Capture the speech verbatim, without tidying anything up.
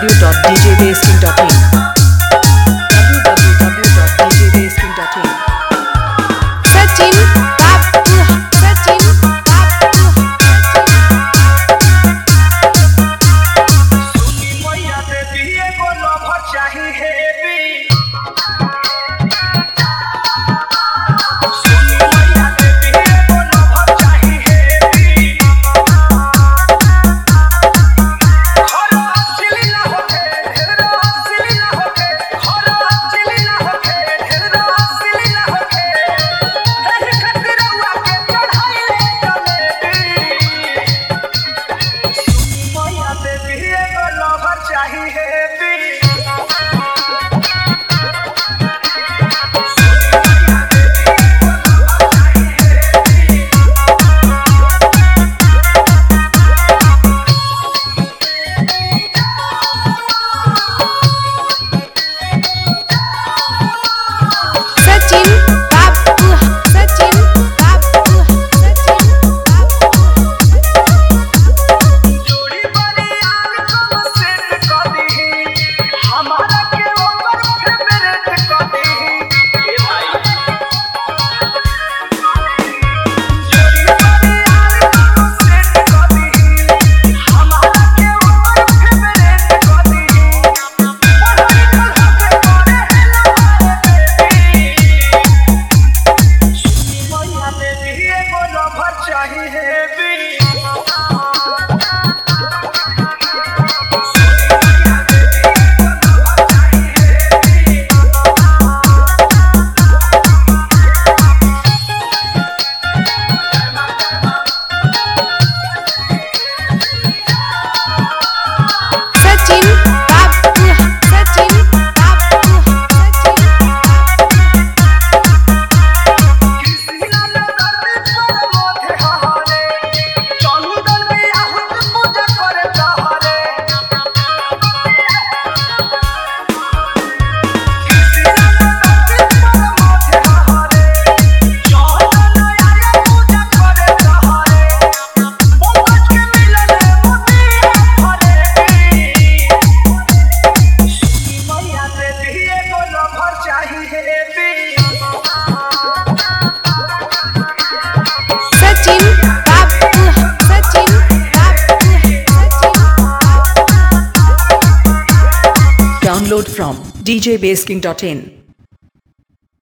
w dot d j basking dot in w w w dot d j basking dot in Sachin Babu Sachin Babu सुनी मैया देवी एगो lover चाही heavy सुनी मैया देवी एगो lover चाही हेवी हरो असली ना होके ढेरो असली ना होके हरो असली ना होके ढेरो असली ना होके एही खातिर रउआ के चढ़ाइले जलेबी सुनी मैया देवी एगो लवर चाही heavy Sachin Babu Sachin Babu Sachin जोड़ी बड़ी आग कम सेट कर दीही हमारा के ओकर फेवरेट कर दीही ए भाई जोड़ी बड़ी आग कम सेट कर दीही हमारा के ओकर फेवरेट कर दीही पढ़ल लिखल होके करे हेलो बेबी सुनी मैया देवी एगो लवर चाही heavy Sachin Babu Sachin Babu Sachin Krishna में दर्द पर मोथे हहारे चंदन में आहुत पूजा करे दहारे कृष्णा में दर्द पर मोथे हहारे चंदन में आया पूजा करे दहारे पंकज के मिलन मोती हफरे सुनी मैया देवी एगो लवर चाही heavy Sachin Babu Sachin Babu Sachin download from d j basking dot in